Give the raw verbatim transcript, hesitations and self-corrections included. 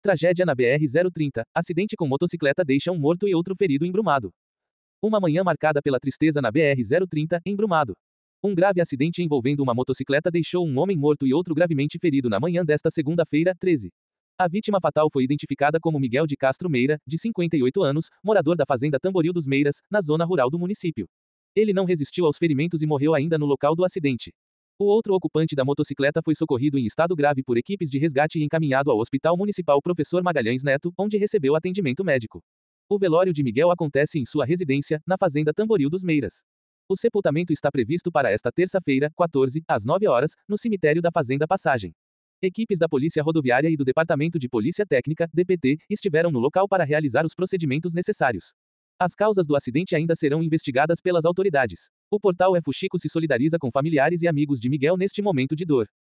Tragédia na B R zero trinta. Acidente com motocicleta deixa um morto e outro ferido em Brumado. Uma manhã marcada pela tristeza na B R zero trinta, em Brumado. Um grave acidente envolvendo uma motocicleta deixou um homem morto e outro gravemente ferido na manhã desta segunda-feira, treze. A vítima fatal foi identificada como Miguel de Castro Meira, de cinquenta e oito anos, morador da fazenda Tamboril dos Meiras, na zona rural do município. Ele não resistiu aos ferimentos e morreu ainda no local do acidente. O outro ocupante da motocicleta foi socorrido em estado grave por equipes de resgate e encaminhado ao Hospital Municipal Professor Magalhães Neto, onde recebeu atendimento médico. O velório de Miguel acontece em sua residência, na fazenda Tamboril dos Meiras. O sepultamento está previsto para esta terça-feira, quatorze, às nove horas, no cemitério da Fazenda Passagem. Equipes da Polícia Rodoviária e do Departamento de Polícia Técnica, D P T, estiveram no local para realizar os procedimentos necessários. As causas do acidente ainda serão investigadas pelas autoridades. O portal E Fuxico se solidariza com familiares e amigos de Miguel neste momento de dor.